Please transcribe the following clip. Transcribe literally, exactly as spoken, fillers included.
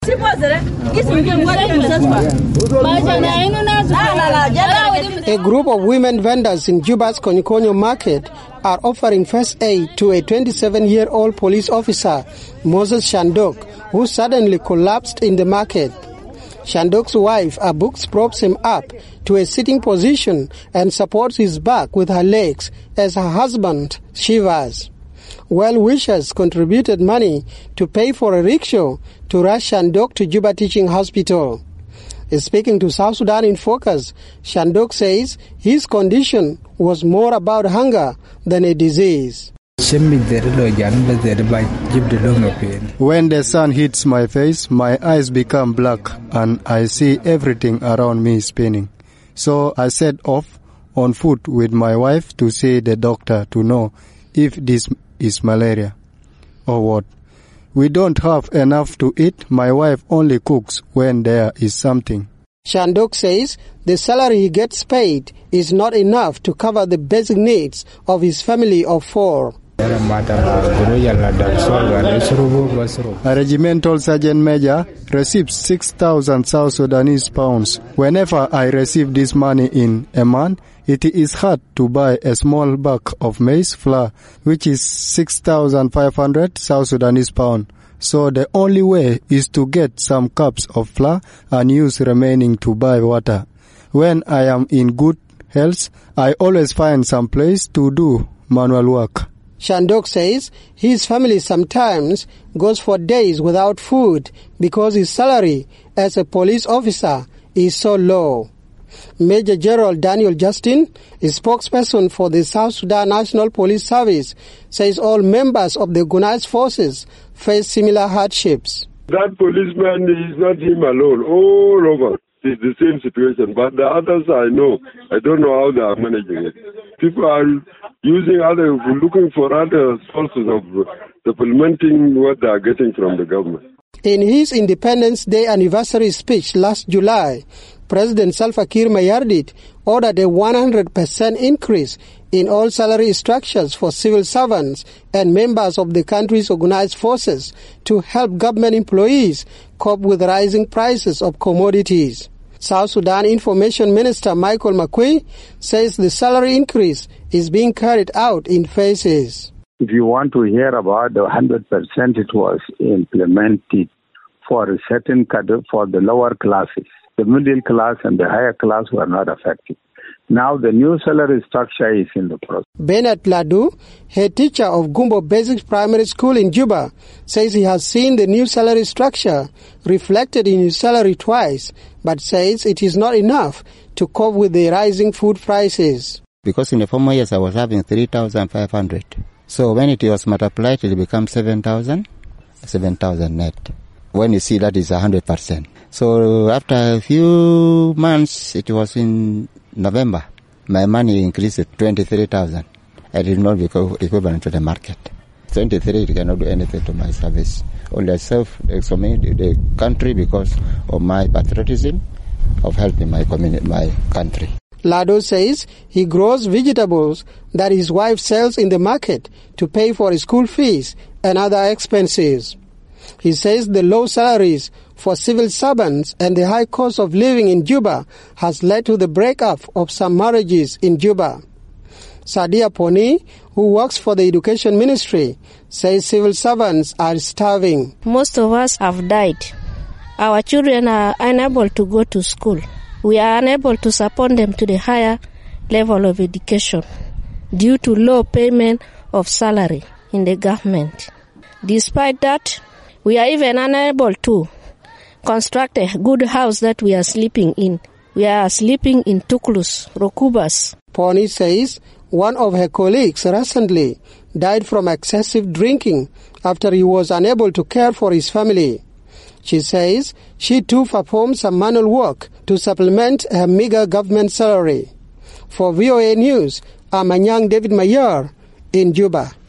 A group of women vendors in Juba's Konyo market are offering first aid to a twenty-seven-year-old police officer, Moses Shandok, who suddenly collapsed in the market. Shandok's wife, Abux, props him up to a sitting position and supports his back with her legs as her husband shivers. Well-wishers contributed money to pay for a rickshaw to rush Shandok to Juba Teaching Hospital. Speaking to South Sudan in Focus, Shandok says his condition was more about hunger than a disease. When the sun hits my face, my eyes become black and I see everything around me spinning. So I set off on foot with my wife to see the doctor to know if this is malaria or what. We don't have enough to eat. My wife only cooks when there is something. Shandok says the salary he gets paid is not enough to cover the basic needs of his family of four. A regimental sergeant major receives six thousand South Sudanese pounds. Whenever I receive this money in a month, it is hard to buy a small bag of maize flour, which is six thousand five hundred South Sudanese pounds. So the only way is to get some cups of flour and use remaining to buy water. When I am in good health, I always find some place to do manual work. Shandok says his family sometimes goes for days without food because his salary as a police officer is so low. Major General Daniel Justin, a spokesperson for the South Sudan National Police Service, says all members of the organized forces face similar hardships. That policeman is not him alone. All over, it's the same situation. But the others I know, I don't know how they are managing it. People are using other, looking for other sources of supplementing what they are getting from the government. In his Independence Day anniversary speech last July, President Salva Kiir Mayardit ordered a one hundred percent increase in all salary structures for civil servants and members of the country's organized forces to help government employees cope with rising prices of commodities. South Sudan Information Minister Michael Makui says the salary increase is being carried out in phases. If you want to hear about the one hundred percent, it was implemented for a certain cadre for the lower classes. The middle class and the higher class were not affected. Now the new salary structure is in the process. Bernard Ladu, head teacher of Gumbo Basic Primary School in Juba, says he has seen the new salary structure reflected in his salary twice, but says it is not enough to cope with the rising food prices. Because in the former years I was having three thousand five hundred. So when it was multiplied, it becomes seven thousand, seven thousand net. When you see that is one hundred percent. So after a few months, it was in November, my money increased to twenty-three thousand. I did not become equivalent to the market. twenty-three, it cannot do anything to my service. Only I serve the country because of my patriotism of helping my community, my country. Lado says he grows vegetables that his wife sells in the market to pay for his school fees and other expenses. He says the low salaries for civil servants and the high cost of living in Juba has led to the breakup of some marriages in Juba. Sadia Poni, who works for the Education Ministry, says civil servants are starving. Most of us have died. Our children are unable to go to school. We are unable to support them to the higher level of education due to low payment of salary in the government. Despite that, we are even unable to construct a good house that we are sleeping in. We are sleeping in tuklus, rokubas. Pony says one of her colleagues recently died from excessive drinking after he was unable to care for his family. She says she too performs some manual work to supplement her meager government salary. For V O A News, I'm Anyang David Mayer in Juba.